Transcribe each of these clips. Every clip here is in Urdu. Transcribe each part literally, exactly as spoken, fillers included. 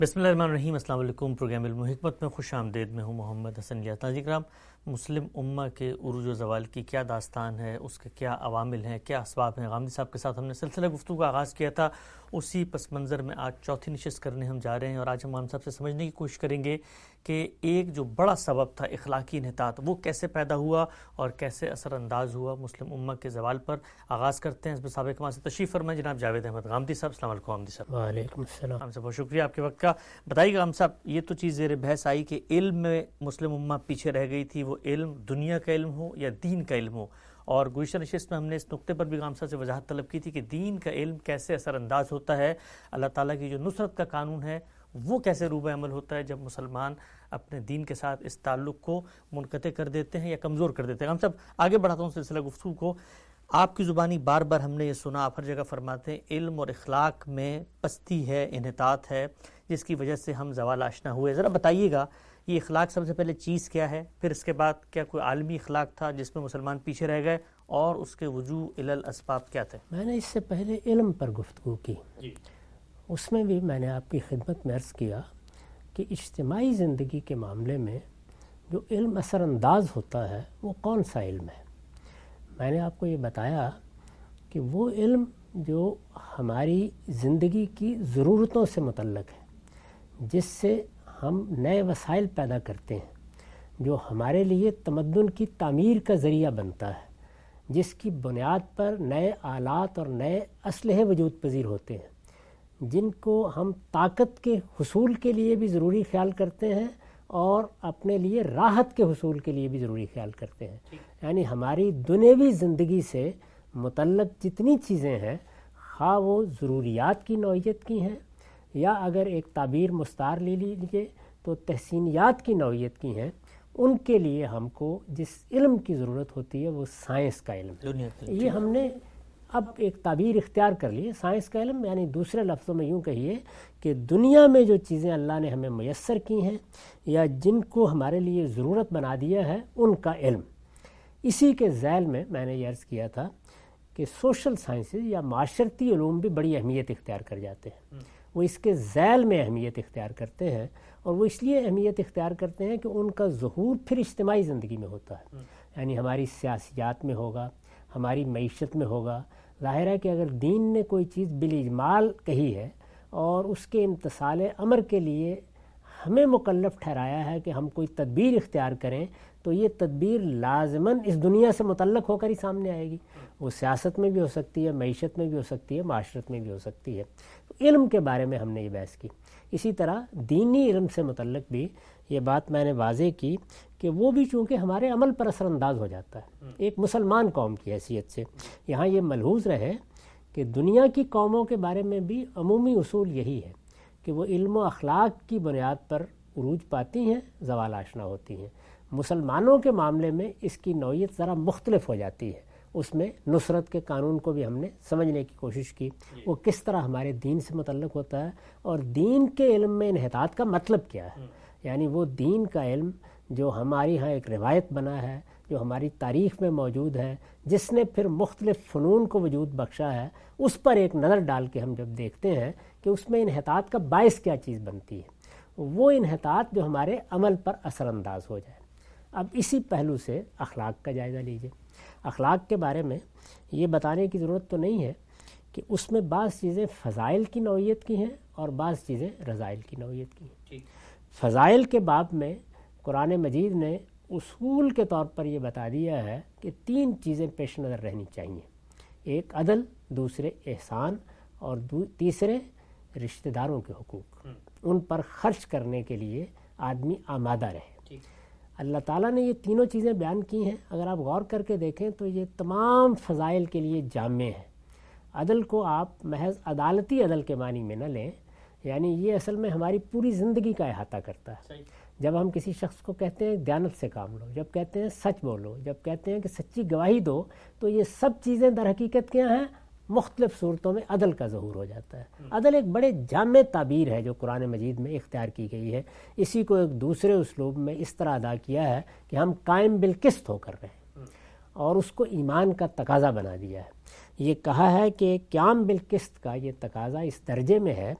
بسم اللہ الرحمن الرحیم۔ السلام علیکم۔ پروگرام علم و حکمت میں خوش آمدید۔ میں ہوں محمد حسن الیاس۔ ناظرین کرام، مسلم امہ کے عروج و زوال کی کیا داستان ہے، اس کے کیا عوامل ہیں، کیا اسباب ہیں، غامدی صاحب کے ساتھ ہم نے سلسلہ گفتگو کا آغاز کیا تھا۔ اسی پس منظر میں آج چوتھی نشست کرنے ہم جا رہے ہیں، اور آج ہم غامدی صاحب سے سمجھنے کی کوشش کریں گے کہ ایک جو بڑا سبب تھا اخلاقی انحطاط، وہ کیسے پیدا ہوا اور کیسے اثر انداز ہوا مسلم امہ کے زوال پر۔ آغاز کرتے ہیں حضرت صاحب کمال سے تشریف فرمائیں جناب جاوید احمد غامدی صاحب۔ السلام علیکم غامدی صاحب۔ وعلیکم السلام۔ ہم سے بہت شکریہ آپ کے وقت کا۔ بتائیے غام صاحب، یہ تو چیز زیر بحث آئی کہ علم میں مسلم امہ پیچھے رہ گئی تھی، وہ علم دنیا کا علم ہو یا دین کا علم ہو، اور گزشتہ نشست میں ہم نے اس نقطے پر بھی غام صاحب سے وضاحت طلب کی تھی کہ دین کا علم کیسے اثر انداز ہوتا ہے، اللہ تعالیٰ کی جو نصرت کا قانون ہے وہ کیسے روبہ عمل ہوتا ہے جب مسلمان اپنے دین کے ساتھ اس تعلق کو منقطع کر دیتے ہیں یا کمزور کر دیتے ہیں۔ غام صاحب آگے بڑھاتا ہوں سلسلہ گفتگو کو۔ آپ کی زبانی بار بار ہم نے یہ سنا، آپ ہر جگہ فرماتے ہیں علم اور اخلاق میں پستی ہے، انحطاط ہے، جس کی وجہ سے ہم زوال آشنا ہوئے۔ ذرا بتائیے گا یہ اخلاق سب سے پہلے چیز کیا ہے، پھر اس کے بعد کیا کوئی عالمی اخلاق تھا جس میں مسلمان پیچھے رہ گئے، اور اس کے وجوہ الی الاسباب کیا تھے؟ میں نے اس سے پہلے علم پر گفتگو کی، جی۔ اس میں بھی میں نے آپ کی خدمت میں عرض کیا کہ اجتماعی زندگی کے معاملے میں جو علم اثر انداز ہوتا ہے وہ کون سا علم ہے۔ میں نے آپ کو یہ بتایا کہ وہ علم جو ہماری زندگی کی ضرورتوں سے متعلق ہے، جس سے ہم نئے وسائل پیدا کرتے ہیں، جو ہمارے لیے تمدن کی تعمیر کا ذریعہ بنتا ہے، جس کی بنیاد پر نئے آلات اور نئے اسلحے وجود پذیر ہوتے ہیں، جن کو ہم طاقت کے حصول کے لیے بھی ضروری خیال کرتے ہیں اور اپنے لیے راحت کے حصول کے لیے بھی ضروری خیال کرتے ہیں۔ یعنی ہماری دنیوی زندگی سے متعلق جتنی چیزیں ہیں، خواہ وہ ضروریات کی نوعیت کی ہیں یا اگر ایک تعبیر مستعار لے لیجیے تو تحسینیات کی نوعیت کی ہیں، ان کے لیے ہم کو جس علم کی ضرورت ہوتی ہے وہ سائنس کا علم ہے۔ یہ ہم نے اب ایک تعبیر اختیار کر لی ہے سائنس کا علم، یعنی دوسرے لفظوں میں یوں کہیے کہ دنیا میں جو چیزیں اللہ نے ہمیں میسر کی ہیں یا جن کو ہمارے لیے ضرورت بنا دیا ہے ان کا علم۔ اسی کے ذیل میں میں نے یہ عرض کیا تھا کہ سوشل سائنسز یا معاشرتی علوم بھی بڑی اہمیت اختیار کر جاتے ہیں، وہ اس کے ذیل میں اہمیت اختیار کرتے ہیں، اور وہ اس لیے اہمیت اختیار کرتے ہیں کہ ان کا ظہور پھر اجتماعی زندگی میں ہوتا ہے، یعنی ہماری سیاسیات میں ہوگا، ہماری معیشت میں ہوگا۔ ظاہر ہے کہ اگر دین نے کوئی چیز بالاجمال کہی ہے اور اس کے امتثال امر کے لیے ہمیں مکلف ٹھہرایا ہے کہ ہم کوئی تدبیر اختیار کریں، تو یہ تدبیر لازماً اس دنیا سے متعلق ہو کر ہی سامنے آئے گی۔ وہ سیاست میں بھی ہو سکتی ہے، معیشت میں بھی ہو سکتی ہے، معاشرت میں بھی ہو سکتی ہے۔ علم کے بارے میں ہم نے یہ بحث کی۔ اسی طرح دینی علم سے متعلق بھی یہ بات میں نے واضح کی کہ وہ بھی چونکہ ہمارے عمل پر اثر انداز ہو جاتا ہے ایک مسلمان قوم کی حیثیت سے۔ یہاں یہ ملحوظ رہے کہ دنیا کی قوموں کے بارے میں بھی عمومی اصول یہی ہے کہ وہ علم و اخلاق کی بنیاد پر عروج پاتی ہیں، زوال آشنا ہوتی ہیں۔ مسلمانوں کے معاملے میں اس کی نوعیت ذرا مختلف ہو جاتی ہے، اس میں نصرت کے قانون کو بھی ہم نے سمجھنے کی کوشش کی، وہ کس طرح ہمارے دین سے متعلق ہوتا ہے، اور دین کے علم میں انحطاط کا مطلب کیا ہے۔ یعنی وہ دین کا علم جو ہماری ہاں ایک روایت بنا ہے، جو ہماری تاریخ میں موجود ہے، جس نے پھر مختلف فنون کو وجود بخشا ہے، اس پر ایک نظر ڈال کے ہم جب دیکھتے ہیں کہ اس میں انحطاط کا باعث کیا چیز بنتی ہے، وہ انحطاط جو ہمارے عمل پر اثر انداز ہو جائے۔ اب اسی پہلو سے اخلاق کا جائزہ لیجئے۔ اخلاق کے بارے میں یہ بتانے کی ضرورت تو نہیں ہے کہ اس میں بعض چیزیں فضائل کی نوعیت کی ہیں اور بعض چیزیں رذائل کی نوعیت کی ہیں۔ فضائل کے باب میں قرآن مجید نے اصول کے طور پر یہ بتا دیا ہے کہ تین چیزیں پیش نظر رہنی چاہیے، ایک عدل، دوسرے احسان، اور تیسرے رشتہ داروں کے حقوق۔ ان پر خرچ کرنے کے لیے آدمی آمادہ رہے۔ اللہ تعالیٰ نے یہ تینوں چیزیں بیان کی ہیں، اگر آپ غور کر کے دیکھیں تو یہ تمام فضائل کے لیے جامع ہیں۔ عدل کو آپ محض عدالتی عدل کے معنی میں نہ لیں، یعنی یہ اصل میں ہماری پوری زندگی کا احاطہ کرتا ہے۔ جب ہم کسی شخص کو کہتے ہیں دیانت سے کام لو، جب کہتے ہیں سچ بولو، جب کہتے ہیں کہ سچی گواہی دو، تو یہ سب چیزیں در حقیقت کیا ہیں؟ مختلف صورتوں میں عدل کا ظہور ہو جاتا ہے۔ عدل ایک بڑے جامع تعبیر ہے جو قرآن مجید میں اختیار کی گئی ہے۔ اسی کو ایک دوسرے اسلوب میں اس طرح ادا کیا ہے کہ ہم قائم بالقسط ہو کر رہے ہیں، اور اس کو ایمان کا تقاضا بنا دیا ہے۔ یہ کہا ہے کہ قیام بالقسط کا یہ تقاضا اس درجے میں ہے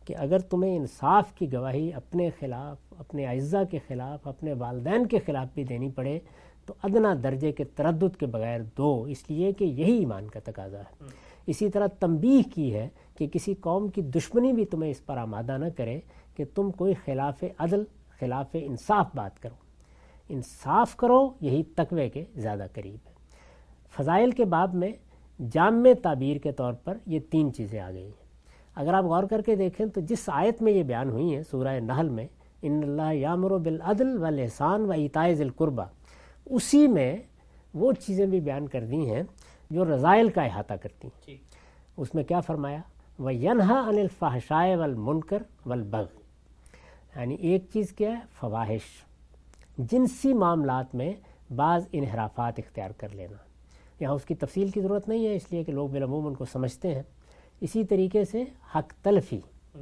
کہ اگر تمہیں انصاف کی گواہی اپنے خلاف، اپنے اعزاء کے خلاف، اپنے والدین کے خلاف بھی دینی پڑے تو ادنا درجے کے تردد کے بغیر دو، اس لیے کہ یہی ایمان کا تقاضا ہے۔ اسی طرح تنبیہ کی ہے کہ کسی قوم کی دشمنی بھی تمہیں اس پر آمادہ نہ کرے کہ تم کوئی خلاف عدل، خلاف انصاف بات کرو۔ انصاف کرو، یہی تقوی کے زیادہ قریب ہے۔ فضائل کے باب میں جامع تعبیر کے طور پر یہ تین چیزیں آ گئی ہیں۔ اگر آپ غور کر کے دیکھیں تو جس آیت میں یہ بیان ہوئی ہیں سورہ نحل میں، ان اللہ یامر بالعدل والاحسان و ایتاء ذی القربی، اسی میں وہ چیزیں بھی بیان کر دی ہیں جو رذائل کا احاطہ کرتی ہیں۔ اس میں کیا فرمایا؟ وَيَنْهَا عَنِ الْفَحْشَاءِ وَالْمُنْكَرِ وَالْبَغْيِ، یعنی ایک چیز کیا ہے؟ فواحش، جنسی معاملات میں بعض انحرافات اختیار کر لینا۔ یہاں اس کی تفصیل کی ضرورت نہیں ہے، اس لیے کہ لوگ بالعموم ان کو سمجھتے ہیں۔ اسی طریقے سے حق تلفی،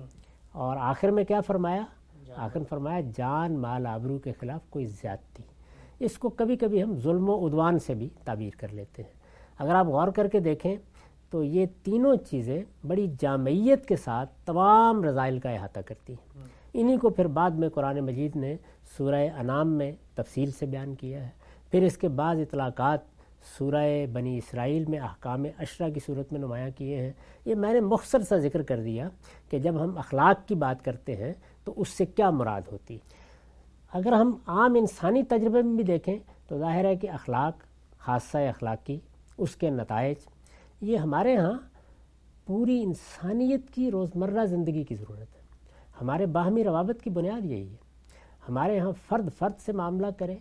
اور آخر میں کیا فرمایا؟ آخر فرمایا جان مال آبرو کے خلاف کوئی زیادتی۔ اس کو کبھی کبھی ہم ظلم و عدوان سے بھی تعبیر کر لیتے ہیں۔ اگر آپ غور کر کے دیکھیں تو یہ تینوں چیزیں بڑی جامعیت کے ساتھ تمام رذائل کا احاطہ کرتی ہیں۔ انہی کو پھر بعد میں قرآن مجید نے سورہ انعام میں تفصیل سے بیان کیا ہے۔ پھر اس کے بعض اطلاقات سورہ بنی اسرائیل میں احکام عشرہ کی صورت میں نمایاں کیے ہیں۔ یہ میں نے مختصر سا ذکر کر دیا کہ جب ہم اخلاق کی بات کرتے ہیں تو اس سے کیا مراد ہوتی۔ اگر ہم عام انسانی تجربے میں بھی دیکھیں تو ظاہر ہے کہ اخلاق، حادثہ اخلاقی، اس کے نتائج، یہ ہمارے ہاں پوری انسانیت کی روزمرہ زندگی کی ضرورت ہے۔ ہمارے باہمی روابط کی بنیاد یہی ہے۔ ہمارے ہاں فرد فرد سے معاملہ کرے،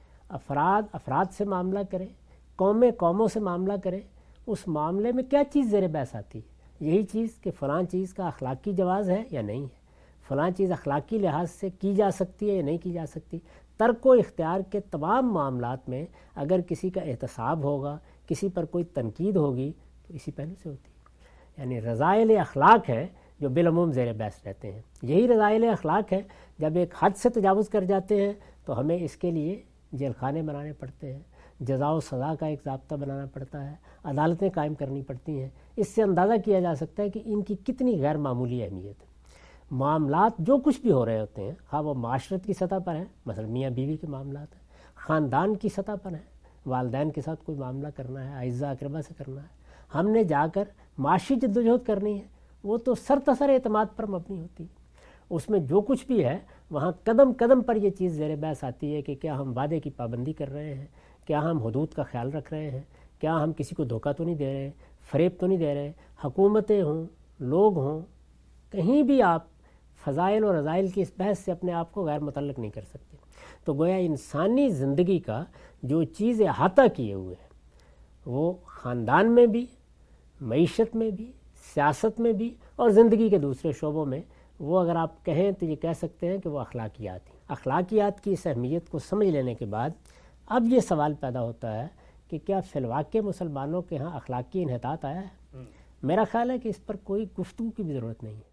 افراد افراد سے معاملہ کرے، قومیں قوموں سے معاملہ کرے، اس معاملے میں کیا چیز زیر بحث آتی ہے؟ یہی چیز کہ فلاں چیز کا اخلاقی جواز ہے یا نہیں ہے، فلاں چیز اخلاقی لحاظ سے کی جا سکتی ہے یا نہیں کی جا سکتی۔ ترک و اختیار کے تمام معاملات میں اگر کسی کا احتساب ہوگا، کسی پر کوئی تنقید ہوگی تو اسی پہلو سے ہوتی ہے۔ یعنی رذائل اخلاق ہے جو بالعموم زیر بحث رہتے ہیں۔ یہی رذائل اخلاق ہے جب ایک حد سے تجاوز کر جاتے ہیں تو ہمیں اس کے لیے جیل خانے بنانے پڑتے ہیں، جزا و سزا کا ایک ضابطہ بنانا پڑتا ہے، عدالتیں قائم کرنی پڑتی ہیں۔ اس سے اندازہ کیا جا سکتا ہے کہ ان کی کتنی غیر معمولی اہمیت ہے۔ معاملات جو کچھ بھی ہو رہے ہوتے ہیں، خواہ وہ معاشرت کی سطح پر ہیں، مثلا میاں بیوی کے معاملات ہیں، خاندان کی سطح پر ہیں، والدین کے ساتھ کوئی معاملہ کرنا ہے، اعزاء اقربا سے کرنا ہے، ہم نے جا کر معاشی جدوجہد کرنی ہے، وہ تو سر تسر اعتماد پر مبنی ہوتی ہے۔ اس میں جو کچھ بھی ہے وہاں قدم قدم پر یہ چیز زیر بحث آتی ہے کہ کیا ہم وعدے کی پابندی کر رہے ہیں، کیا ہم حدود کا خیال رکھ رہے ہیں، کیا ہم کسی کو دھوکہ تو نہیں دے رہے، فریب تو نہیں دے رہے۔ حکومتیں ہوں، لوگ ہوں، کہیں بھی آپ فضائل و رذائل کی اس بحث سے اپنے آپ کو غیر متعلق نہیں کر سکتے۔ تو گویا انسانی زندگی کا جو چیز احاطہ کیے ہوئے ہے وہ خاندان میں بھی، معیشت میں بھی، سیاست میں بھی، اور زندگی کے دوسرے شعبوں میں، وہ اگر آپ کہیں تو یہ کہہ سکتے ہیں کہ وہ اخلاقیات ہیں۔ اخلاقیات کی اس اہمیت کو سمجھ لینے کے بعد اب یہ سوال پیدا ہوتا ہے کہ کیا فی الواقع مسلمانوں کے ہاں اخلاقی انحطاط آیا ہے؟ میرا خیال ہے کہ اس پر کوئی گفتگو کی بھی ضرورت نہیں ہے۔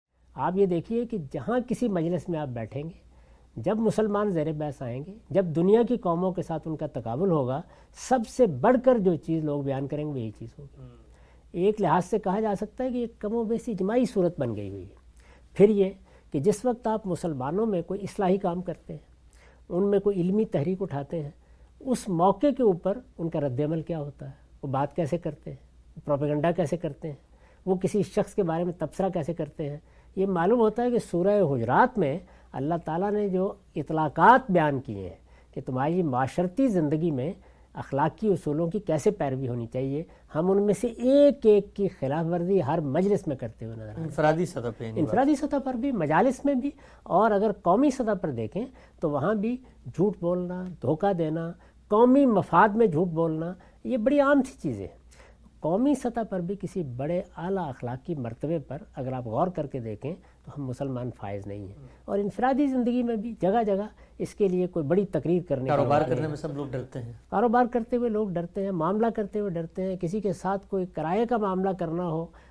آپ یہ دیکھیے کہ جہاں کسی مجلس میں آپ بیٹھیں گے، جب مسلمان زیر بحث آئیں گے، جب دنیا کی قوموں کے ساتھ ان کا تقابل ہوگا، سب سے بڑھ کر جو چیز لوگ بیان کریں گے وہ یہی چیز ہوگی۔ ایک لحاظ سے کہا جا سکتا ہے کہ ایک کم و بیش اجماعی صورت بن گئی ہوئی ہے۔ پھر یہ کہ جس وقت آپ مسلمانوں میں کوئی اصلاحی کام کرتے ہیں، ان میں کوئی علمی تحریک اٹھاتے ہیں، اس موقع کے اوپر ان کا رد عمل کیا ہوتا ہے، وہ بات کیسے کرتے ہیں، پروپیگنڈا کیسے کرتے ہیں، وہ کسی شخص کے بارے میں تبصرہ کیسے کرتے ہیں۔ یہ معلوم ہوتا ہے کہ سورہ حجرات میں اللہ تعالیٰ نے جو اطلاقات بیان کیے ہیں کہ تمہاری معاشرتی زندگی میں اخلاقی اصولوں کی کیسے پیروی ہونی چاہیے، ہم ان میں سے ایک ایک کی خلاف ورزی ہر مجلس میں کرتے ہوئے نظر آتے ہیں۔ انفرادی سطح پہ انفرادی سطح پر بھی، مجالس میں بھی، اور اگر قومی سطح پر دیکھیں تو وہاں بھی جھوٹ بولنا، دھوکہ دینا، قومی مفاد میں جھوٹ بولنا، یہ بڑی عام سی چیزیں ہیں۔ قومی سطح پر بھی کسی بڑے اعلیٰ اخلاقی مرتبے پر اگر آپ غور کر کے دیکھیں تو ہم مسلمان فائز نہیں ہیں، اور انفرادی زندگی میں بھی جگہ جگہ اس کے لیے کوئی بڑی تقریر کرنے کاروبار کرنے میں سب لوگ ڈرتے ہیں، کاروبار کرتے ہوئے لوگ ڈرتے ہیں، معاملہ کرتے ہوئے ڈرتے ہیں، کسی کے ساتھ کوئی کرائے کا معاملہ کرنا ہو،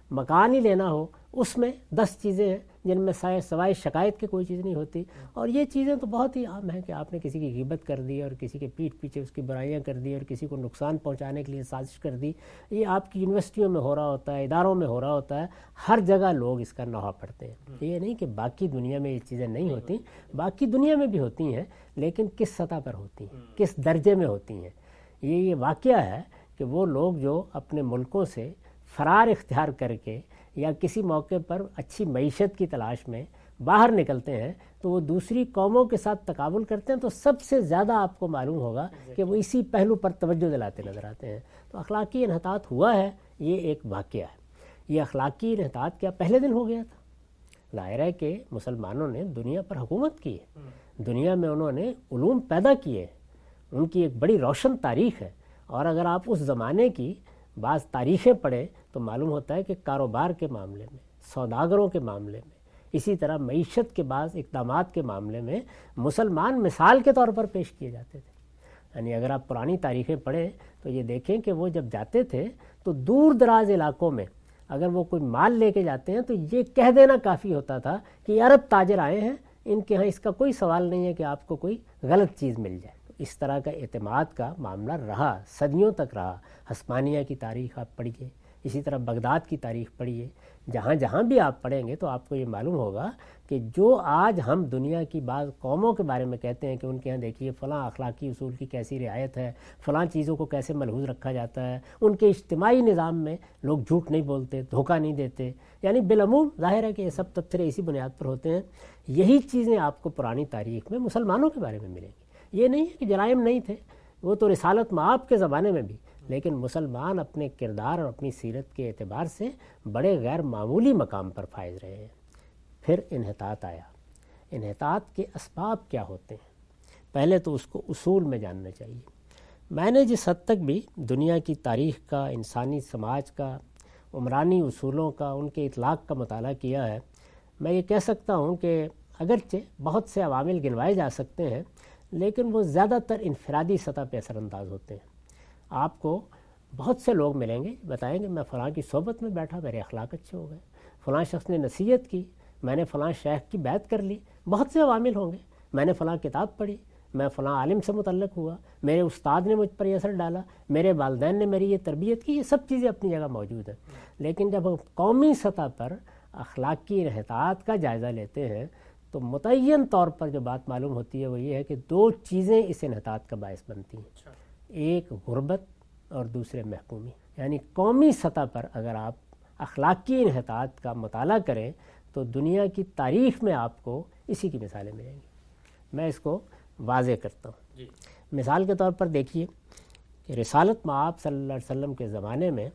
مکان ہی لینا ہو، اس میں دس چیزیں ہیں جن میں سوائے شکایت کی کوئی چیز نہیں ہوتی. اور یہ چیزیں تو بہت ہی عام ہیں کہ آپ نے کسی کی غیبت کر دی اور کسی کے پیٹھ پیچھے اس کی برائیاں کر دی اور کسی کو نقصان پہنچانے کے لیے سازش کر دی. یہ آپ کی یونیورسٹیوں میں ہو رہا ہوتا ہے، اداروں میں ہو رہا ہوتا ہے، ہر جگہ لوگ اس کا نوحہ پڑھتے ہیں. یہ نہیں کہ باقی دنیا میں یہ چیزیں نہیں ہوتی، باقی دنیا میں بھی ہوتی ہیں، لیکن کس سطح پر ہوتی ہیں، کس درجے میں ہوتی ہیں. یہ یہ واقعہ ہے کہ وہ لوگ جو اپنے ملکوں سے فرار اختیار کر کے یا کسی موقع پر اچھی معیشت کی تلاش میں باہر نکلتے ہیں تو وہ دوسری قوموں کے ساتھ تقابل کرتے ہیں، تو سب سے زیادہ آپ کو معلوم ہوگا کہ وہ اسی پہلو پر توجہ دلاتے نظر آتے ہیں. تو اخلاقی انحطاط ہوا ہے، یہ ایک واقعہ ہے. یہ اخلاقی انحطاط کیا پہلے دن ہو گیا تھا؟ ظاہر ہے کہ مسلمانوں نے دنیا پر حکومت کی ہے، دنیا میں انہوں نے علوم پیدا کیے، ان کی ایک بڑی روشن تاریخ ہے. اور اگر آپ اس زمانے کی بعض تاریخیں پڑھیں تو معلوم ہوتا ہے کہ کاروبار کے معاملے میں، سوداگروں کے معاملے میں، اسی طرح معیشت کے بعض اقدامات کے معاملے میں مسلمان مثال کے طور پر پیش کیے جاتے تھے. یعنی اگر آپ پرانی تاریخیں پڑھیں تو یہ دیکھیں کہ وہ جب جاتے تھے تو دور دراز علاقوں میں اگر وہ کوئی مال لے کے جاتے ہیں تو یہ کہہ دینا کافی ہوتا تھا کہ عرب تاجر آئے ہیں، ان کے ہاں اس کا کوئی سوال نہیں ہے کہ آپ کو کوئی غلط چیز مل جائے. اس طرح کا اعتماد کا معاملہ رہا، صدیوں تک رہا. ہسپانیہ کی تاریخ آپ پڑھیے، اسی طرح بغداد کی تاریخ پڑھیے، جہاں جہاں بھی آپ پڑھیں گے تو آپ کو یہ معلوم ہوگا کہ جو آج ہم دنیا کی بعض قوموں کے بارے میں کہتے ہیں کہ ان کے ہاں دیکھیے فلاں اخلاقی اصول کی کیسی رعایت ہے، فلاں چیزوں کو کیسے ملحوظ رکھا جاتا ہے، ان کے اجتماعی نظام میں لوگ جھوٹ نہیں بولتے، دھوکہ نہیں دیتے، یعنی بالعموم ظاہر ہے کہ یہ سب تبصرے اسی بنیاد پر ہوتے ہیں. یہی چیزیں آپ کو پرانی تاریخ میں مسلمانوں کے بارے میں ملیں گی. یہ نہیں ہے کہ جرائم نہیں تھے، وہ تو رسالت مآب کے زمانے میں بھی، لیکن مسلمان اپنے کردار اور اپنی سیرت کے اعتبار سے بڑے غیر معمولی مقام پر فائز رہے ہیں. پھر انحطاط آیا. انحطاط کے اسباب کیا ہوتے ہیں؟ پہلے تو اس کو اصول میں جاننا چاہیے. میں نے جس حد تک بھی دنیا کی تاریخ کا، انسانی سماج کا، عمرانی اصولوں کا، ان کے اطلاق کا مطالعہ کیا ہے، میں یہ کہہ سکتا ہوں کہ اگرچہ بہت سے عوامل گنوائے جا سکتے ہیں لیکن وہ زیادہ تر انفرادی سطح پہ اثر انداز ہوتے ہیں. آپ کو بہت سے لوگ ملیں گے بتائیں گے میں فلاں کی صحبت میں بیٹھا، میرے اخلاق اچھے ہو گئے، فلاں شخص نے نصیحت کی، میں نے فلاں شیخ کی بیعت کر لی. بہت سے عوامل ہوں گے، میں نے فلاں کتاب پڑھی، میں فلاں عالم سے متعلق ہوا، میرے استاد نے مجھ پر یہ اثر ڈالا، میرے والدین نے میری یہ تربیت کی. یہ سب چیزیں اپنی جگہ موجود ہیں. لیکن جب ہم قومی سطح پر اخلاقی انحطاط کا جائزہ لیتے ہیں تو متعین طور پر جو بات معلوم ہوتی ہے وہ یہ ہے کہ دو چیزیں اس انحطاط کا باعث بنتی ہیں. ایک غربت اور دوسرے محکومی. یعنی قومی سطح پر اگر آپ اخلاقی انحطاط کا مطالعہ کریں تو دنیا کی تاریخ میں آپ کو اسی کی مثالیں ملیں گی. میں اس کو واضح کرتا ہوں. جی. مثال کے طور پر دیکھیے کہ رسالت مآب صلی اللہ علیہ وسلم کے زمانے میں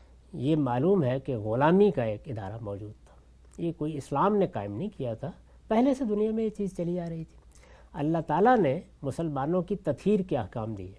یہ معلوم ہے کہ غلامی کا ایک ادارہ موجود تھا. یہ کوئی اسلام نے قائم نہیں کیا تھا، پہلے سے دنیا میں یہ چیز چلی آ رہی تھی. اللہ تعالیٰ نے مسلمانوں کی تطہیر کے احکام دیے.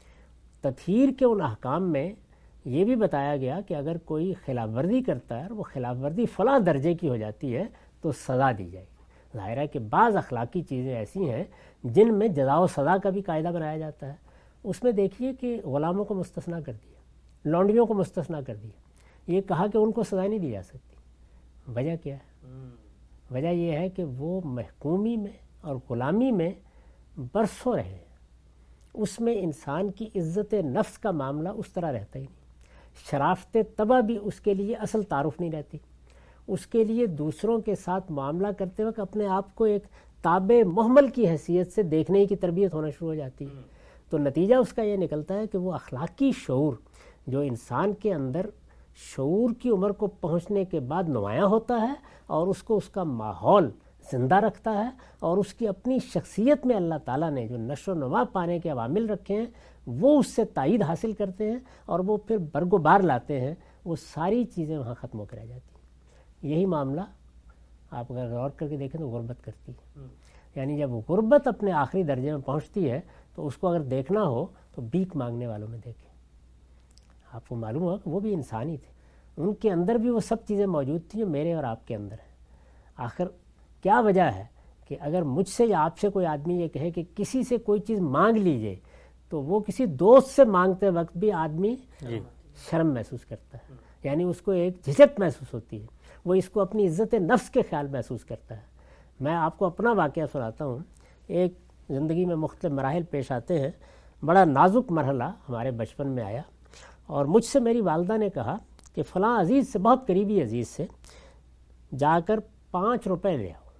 تطہیر کے ان احکام میں یہ بھی بتایا گیا کہ اگر کوئی خلاف ورزی کرتا ہے اور وہ خلاف ورزی فلاں درجے کی ہو جاتی ہے تو سزا دی جائے گی. ظاہر ہے کہ بعض اخلاقی چیزیں ایسی ہیں جن میں جزا و سزا کا بھی قاعدہ بنایا جاتا ہے. اس میں دیکھیے کہ غلاموں کو مستثنیٰ کر دیا، لونڈیوں کو مستثنیٰ کر دیا. یہ کہا کہ ان کو سزا نہیں دی جا سکتی. وجہ کیا ہے؟ وجہ یہ ہے کہ وہ محکومی میں اور غلامی میں برسوں رہے ہیں. اس میں انسان کی عزت نفس کا معاملہ اس طرح رہتا ہی نہیں. شرافت طبع بھی اس کے لیے اصل تعارف نہیں رہتی. اس کے لیے دوسروں کے ساتھ معاملہ کرتے وقت اپنے آپ کو ایک تابع محمل کی حیثیت سے دیکھنے کی تربیت ہونا شروع ہو جاتی ہے. تو نتیجہ اس کا یہ نکلتا ہے کہ وہ اخلاقی شعور جو انسان کے اندر شعور کی عمر کو پہنچنے کے بعد نمایاں ہوتا ہے اور اس کو اس کا ماحول زندہ رکھتا ہے اور اس کی اپنی شخصیت میں اللہ تعالیٰ نے جو نشو و نما پانے کے عوامل رکھے ہیں وہ اس سے تائید حاصل کرتے ہیں اور وہ پھر برگ و بار لاتے ہیں. وہ ساری چیزیں وہاں ختم ہو کر رہ جاتی ہیں. یہی معاملہ آپ اگر غور کر کے دیکھیں تو غربت کرتی ہے. یعنی جب غربت اپنے آخری درجے میں پہنچتی ہے تو اس کو اگر دیکھنا ہو تو بھیک مانگنے والوں میں دیکھیں. آپ کو معلوم ہوا کہ وہ بھی انسانی تھے، ان کے اندر بھی وہ سب چیزیں موجود تھیں جو میرے اور آپ کے اندر ہیں. آخر کیا وجہ ہے کہ اگر مجھ سے یا آپ سے کوئی آدمی یہ کہے کہ کسی سے کوئی چیز مانگ لیجئے تو وہ کسی دوست سے مانگتے وقت بھی آدمی شرم محسوس کرتا ہے. یعنی اس کو ایک جھجک محسوس ہوتی ہے، وہ اس کو اپنی عزت نفس کے خیال محسوس کرتا ہے۔ میں آپ کو اپنا واقعہ سناتا ہوں۔ ایک زندگی میں مختلف مراحل پیش آتے ہیں، بڑا نازک مرحلہ ہمارے بچپن میں آیا اور مجھ سے میری والدہ نے کہا کہ فلاں عزیز سے، بہت قریبی عزیز سے، جا کر پانچ روپے لے آؤ،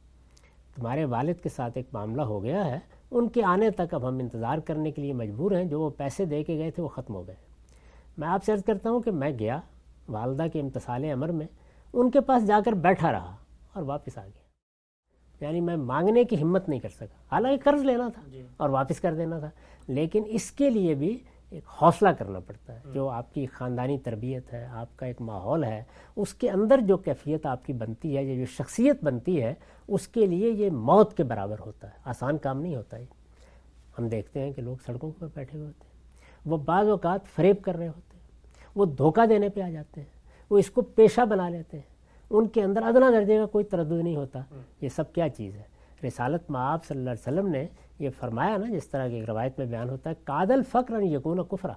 تمہارے والد کے ساتھ ایک معاملہ ہو گیا ہے، ان کے آنے تک اب ہم انتظار کرنے کے لیے مجبور ہیں، جو وہ پیسے دے کے گئے تھے وہ ختم ہو گئے۔ میں آپ سے عرض کرتا ہوں کہ میں گیا والدہ کے امتثال امر میں، ان کے پاس جا کر بیٹھا رہا اور واپس آ گیا۔ یعنی میں مانگنے کی ہمت نہیں کر سکا، حالانکہ قرض لینا تھا اور واپس کر دینا تھا، لیکن اس کے لیے بھی ایک حوصلہ کرنا پڑتا ہے۔ جو آپ کی خاندانی تربیت ہے، آپ کا ایک ماحول ہے، اس کے اندر جو کیفیت آپ کی بنتی ہے، جو شخصیت بنتی ہے، اس کے لیے یہ موت کے برابر ہوتا ہے، آسان کام نہیں ہوتا ہے۔ ہم دیکھتے ہیں کہ لوگ سڑکوں پر بیٹھے ہوئے ہوتے ہیں، وہ بعض اوقات فریب کر رہے ہوتے ہیں، وہ دھوکہ دینے پہ آ جاتے ہیں، وہ اس کو پیشہ بنا لیتے ہیں، ان کے اندر ادنا درجے کا کوئی تردد نہیں ہوتا۔ یہ سب کیا چیز ہے؟ رسالت مآب صلی اللہ علیہ وسلم نے یہ فرمایا نا، جس طرح کی ایک روایت میں بیان ہوتا ہے، کاد الفقر ان یکون کفرا،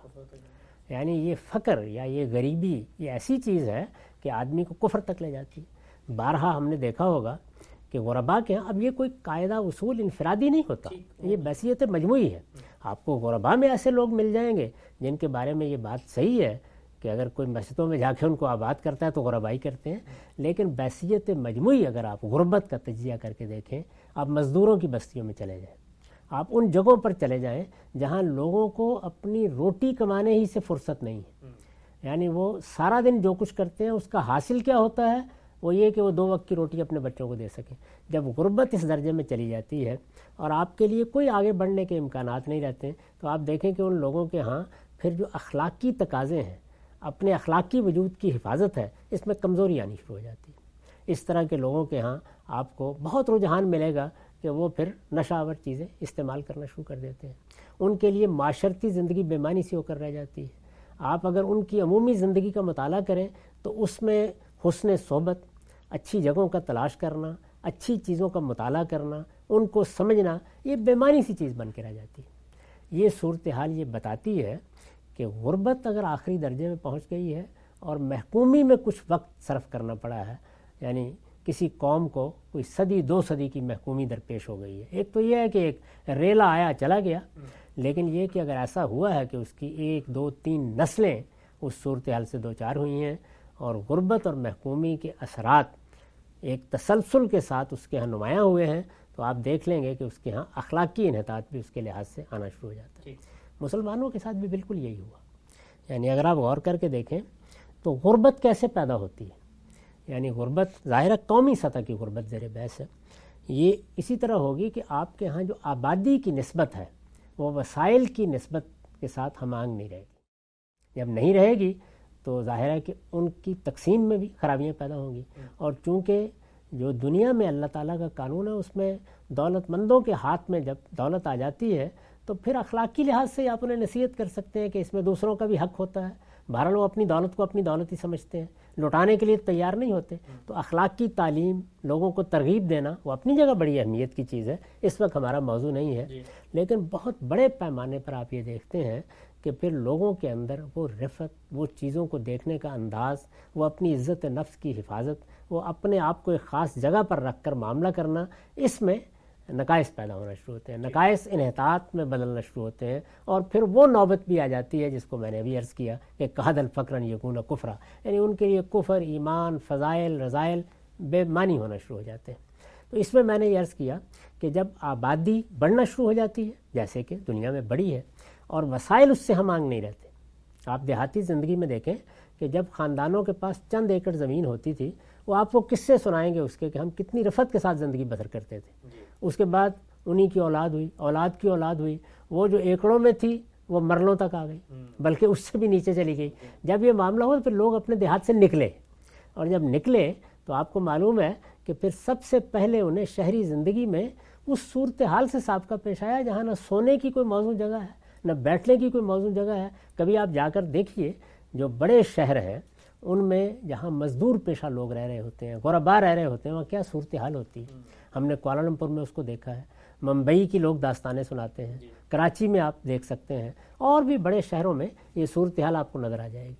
یعنی یہ فقر یا یہ غریبی یہ ایسی چیز ہے کہ آدمی کو کفر تک لے جاتی ہے۔ بارہا ہم نے دیکھا ہوگا کہ غربا کے ہاں اب یہ کوئی قاعدہ اصول انفرادی نہیں ہوتا، یہ بحثیت مجموعی ہے۔ آپ کو غربا میں ایسے لوگ مل جائیں گے جن کے بارے میں یہ بات صحیح ہے کہ اگر کوئی مسجدوں میں جا کے ان کو آباد کرتا ہے تو غربائی کرتے ہیں، لیکن بحثیت مجموعی اگر آپ غربت کا تجزیہ کر کے دیکھیں، آپ مزدوروں کی بستیوں میں چلے جائیں، آپ ان جگہوں پر چلے جائیں جہاں لوگوں کو اپنی روٹی کمانے ہی سے فرصت نہیں ہے، یعنی وہ سارا دن جو کچھ کرتے ہیں اس کا حاصل کیا ہوتا ہے؟ وہ یہ کہ وہ دو وقت کی روٹی اپنے بچوں کو دے سکیں۔ جب غربت اس درجے میں چلی جاتی ہے اور آپ کے لیے کوئی آگے بڑھنے کے امکانات نہیں رہتے ہیں، تو آپ دیکھیں کہ ان لوگوں کے ہاں پھر جو اخلاقی تقاضے ہیں، اپنے اخلاقی وجود کی حفاظت ہے، اس میں کمزوری آنی شروع ہو جاتی ہے۔ اس طرح کے لوگوں کے ہاں آپ کو بہت رجحان ملے گا کہ وہ پھر نشہ آور چیزیں استعمال کرنا شروع کر دیتے ہیں، ان کے لیے معاشرتی زندگی بے معنی سی ہو کر رہ جاتی ہے۔ آپ اگر ان کی عمومی زندگی کا مطالعہ کریں تو اس میں حسن صحبت، اچھی جگہوں کا تلاش کرنا، اچھی چیزوں کا مطالعہ کرنا، ان کو سمجھنا، یہ بے معنی سی چیز بن کے رہ جاتی ہے۔ یہ صورتحال یہ بتاتی ہے کہ غربت اگر آخری درجے میں پہنچ گئی ہے اور محکومی میں کچھ وقت صرف کرنا پڑا ہے، یعنی کسی قوم کو کوئی صدی دو صدی کی محکومی درپیش ہو گئی ہے۔ ایک تو یہ ہے کہ ایک ریلا آیا چلا گیا، لیکن یہ کہ اگر ایسا ہوا ہے کہ اس کی ایک دو تین نسلیں اس صورتحال سے دوچار ہوئی ہیں اور غربت اور محکومی کے اثرات ایک تسلسل کے ساتھ اس کے ہاں نمایاں ہوئے ہیں، تو آپ دیکھ لیں گے کہ اس کے ہاں اخلاقی انحطاط بھی اس کے لحاظ سے آنا شروع ہو جاتا ہے۔ مسلمانوں کے ساتھ بھی بالکل یہی ہوا۔ یعنی اگر آپ غور کر کے دیکھیں تو غربت کیسے پیدا ہوتی ہے، یعنی غربت ظاہر قومی سطح کی غربت زیر بحث ہے، یہ اسی طرح ہوگی کہ آپ کے ہاں جو آبادی کی نسبت ہے وہ وسائل کی نسبت کے ساتھ ہم آہنگ نہیں رہے گی۔ جب نہیں رہے گی تو ظاہر ہے کہ ان کی تقسیم میں بھی خرابیاں پیدا ہوں گی، اور چونکہ جو دنیا میں اللہ تعالیٰ کا قانون ہے اس میں دولت مندوں کے ہاتھ میں جب دولت آ جاتی ہے تو پھر اخلاقی لحاظ سے آپ انہیں نصیحت کر سکتے ہیں کہ اس میں دوسروں کا بھی حق ہوتا ہے۔ بہرحال وہ اپنی دولت کو اپنی دولت ہی سمجھتے ہیں، لوٹانے کے لیے تیار نہیں ہوتے، تو اخلاقی تعلیم، لوگوں کو ترغیب دینا وہ اپنی جگہ بڑی اہمیت کی چیز ہے، اس وقت ہمارا موضوع نہیں ہے، لیکن بہت بڑے پیمانے پر آپ یہ دیکھتے ہیں کہ پھر لوگوں کے اندر وہ رفت، وہ چیزوں کو دیکھنے کا انداز، وہ اپنی عزت نفس کی حفاظت، وہ اپنے آپ کو ایک خاص جگہ پر رکھ کر معاملہ کرنا، اس میں نقائص پیدا ہونا شروع ہوتے ہیں، نقائص انحطاط میں بدلنا شروع ہوتے ہیں، اور پھر وہ نوبت بھی آ جاتی ہے جس کو میں نے ابھی عرض کیا کہ کہد الفقر ان یکون کفرا، یعنی ان کے لیے کفر، ایمان، فضائل، رذائل بے معنی ہونا شروع ہو جاتے ہیں۔ تو اس میں میں نے یہ عرض کیا کہ جب آبادی بڑھنا شروع ہو جاتی ہے، جیسے کہ دنیا میں بڑی ہے، اور وسائل اس سے ہم آنگ نہیں رہتے۔ آپ دیہاتی زندگی میں دیکھیں کہ جب خاندانوں کے پاس چند ایکڑ زمین ہوتی تھی، وہ آپ کو قصے سنائیں گے اس کے کہ ہم کتنی رفت کے ساتھ زندگی بسر کرتے تھے۔ اس کے بعد انہی کی اولاد ہوئی، اولاد کی اولاد ہوئی، وہ جو ایکڑوں میں تھی وہ مرلوں تک آ گئی، بلکہ اس سے بھی نیچے چلی گئی۔ جب یہ معاملہ ہوا تو پھر لوگ اپنے دیہات سے نکلے، اور جب نکلے تو آپ کو معلوم ہے کہ پھر سب سے پہلے انہیں شہری زندگی میں اس صورتحال سے سابقہ پیش آیا جہاں نہ سونے کی کوئی موزوں جگہ ہے، نہ بیٹھنے کی کوئی موزوں جگہ ہے۔ کبھی آپ جا کر دیکھیے جو بڑے شہر ہیں ان میں جہاں مزدور پیشہ لوگ رہ رہے ہوتے ہیں، غربا رہ رہے ہوتے ہیں، وہاں کیا صورتحال ہوتی ہے۔ ہم نے کوالالمپور میں اس کو دیکھا ہے، ممبئی کی لوگ داستانیں سناتے ہیں، کراچی میں آپ دیکھ سکتے ہیں، اور بھی بڑے شہروں میں یہ صورتحال آپ کو نظر آ جائے گی۔